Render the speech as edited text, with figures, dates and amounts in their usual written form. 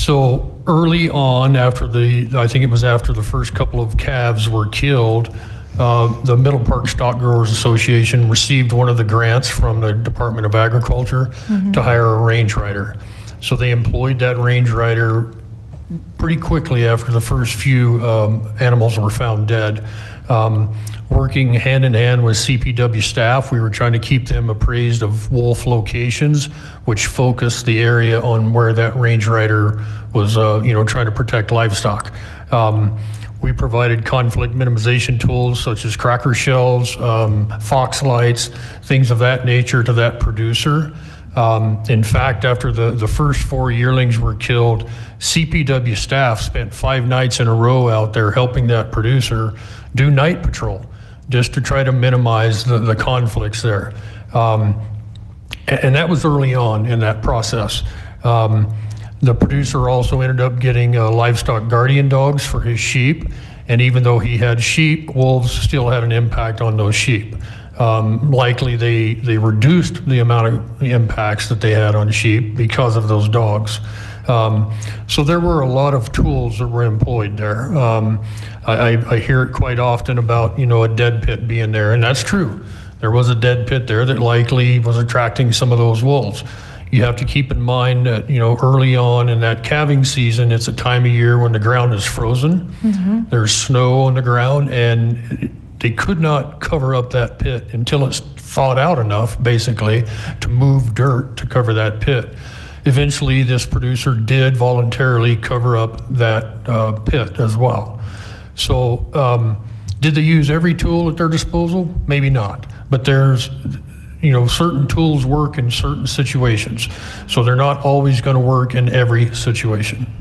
So early on, I think it was after the first couple of calves were killed, the Middle Park Stock Growers Association received one of the grants from the Department of Agriculture to hire a range rider. So they employed that range rider pretty quickly after the first few animals were found dead. Working hand in hand with CPW staff, we were trying to keep them appraised of wolf locations, which focused the area on where that range rider was, trying to protect livestock. We provided conflict minimization tools such as cracker shells, fox lights, things of that nature to that producer. In fact, after the first 4 yearlings were killed, CPW staff spent 5 nights in a row out there helping that producer do night patrol just to try to minimize the conflicts there. And that was early on in that process. The producer also ended up getting livestock guardian dogs for his sheep. And even though he had sheep, wolves still had an impact on those sheep. Likely they reduced the amount of impacts that they had on sheep because of those dogs. So there were a lot of tools that were employed there. I hear it quite often about, a dead pit being there, and that's true. There was a dead pit there that likely was attracting some of those wolves. You have to keep in mind that, early on in that calving season, it's a time of year when the ground is frozen. There's snow on the ground, and they could not cover up that pit until it's thawed out enough, basically, to move dirt to cover that pit. Eventually, this producer did voluntarily cover up that pit as well. So did they use every tool at their disposal? Maybe not. But there's, certain tools work in certain situations. So they're not always going to work in every situation.